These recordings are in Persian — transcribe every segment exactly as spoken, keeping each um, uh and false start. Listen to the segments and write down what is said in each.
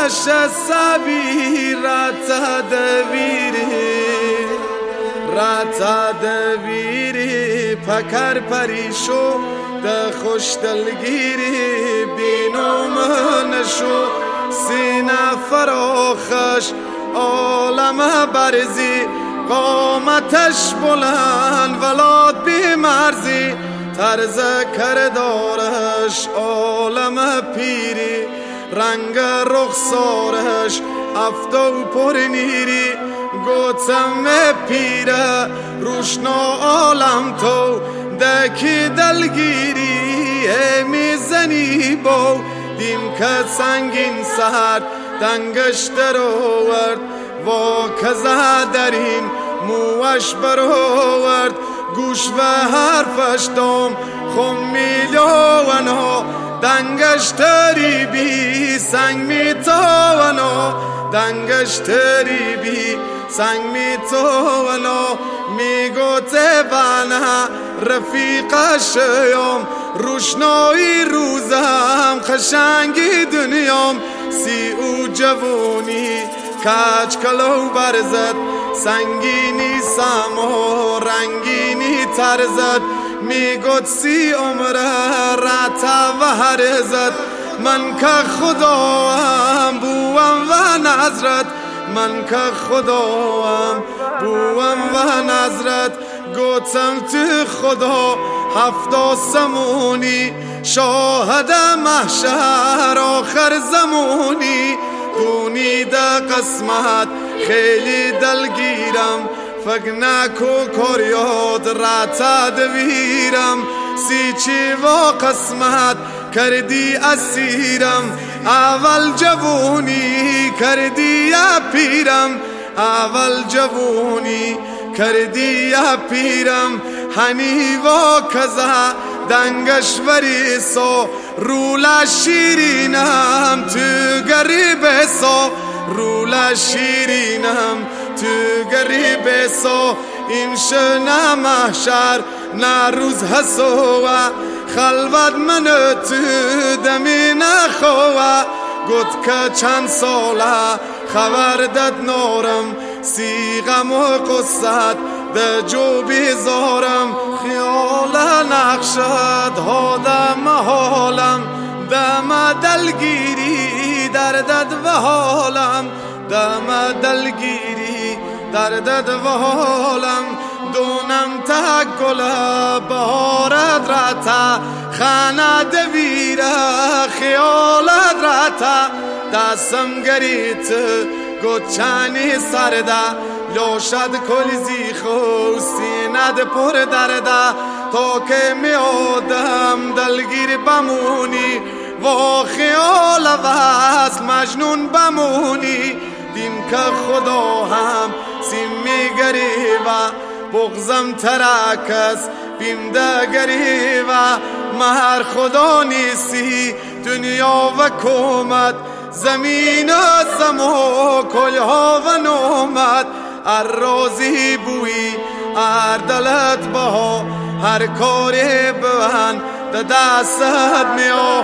نشست بی رتا دویری رتا دویری پکر پریشو ده خوش دلگیری بینوم نشو سینه فراخش عالم برزی قامتش بلند ولاد بی مرزی طرز کردارش عالم پیری رنگ رخسارش افتو پر نیری گوتم پیره روشنا عالم تو دکی دلگیری میزنی بو دیم که سنگین سهر دنگش در آورد و کزه درین موش برآورد گوش و حرفش دام خم میلیونا دنگش تری بی سنگ میتوانا دنگش تری بی سنگ میتوانا میگوته بنا رفیقش یام روشنایی روزم خشنگی دنیام سی او جوونی کچ کلو برزد سنگینی سما رنگینی ترزد میگوت سی عمره رتا و هرزد من که خداوام بوام و نظرت من که خداوام بوام و نظرت گوتم تو خدا هفت آسمونی شاهد محشر آخر زمونی دونی ده قسمت خیلی دلگیرم فکر نکو کاریاد رتا دویرم سی چی و قسمت کردی اسیرم اول جوونی کردی یا پیرم اول جوونی کردی یا پیرم هنی و کزا دنگش وریسو رولا شیرینم تو گریب سو رولا شیرینم تو گریب سو این شنه محشر نه روز حسوه خلوت من تو دمی نخوه گوت که چند ساله خبر داد نارم سی غم و قصت ده جو بیزارم خیال نقشت هادم حالم دم دلگیری دردت و حالم دم دلگیری دردت و حالم دونم تا گل بهارت رتا خانه دویره خیالت رتا دستم گریت گوچانی سرده لوشد کلیزی خو سیند پر درده تا که می آدم دلگیر بمونی و خیال وصل مجنون بمونی دیم که خدا هم سیم می گریوه بغزم ترکس بیم ده گریوه مهر خدا نیستی دنیا و کمت زمین و سما کلها و نومت هر رازی بوی هر دلت بها هر کاری بوهن ده دستت میا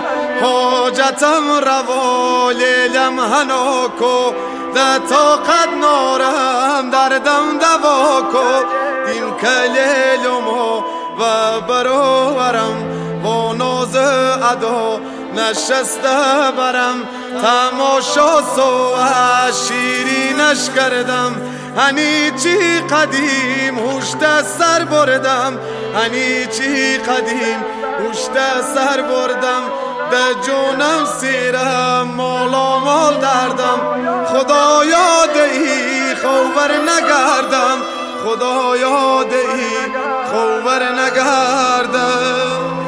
حاجتم روا لیلم هناکو ده طاقت نارم دردم دوا کو دیم که لیلمو و برورم با ناز ادا نشسته برم تماشا سو شیرینش کردم هنی چی قدیم هوشت سر بردم هنی چی قدیم هوشت سر بردم به جونم سیرم مالا مال دردم خدا یادی خوبر نگردم خدا یادی خوبر نگردم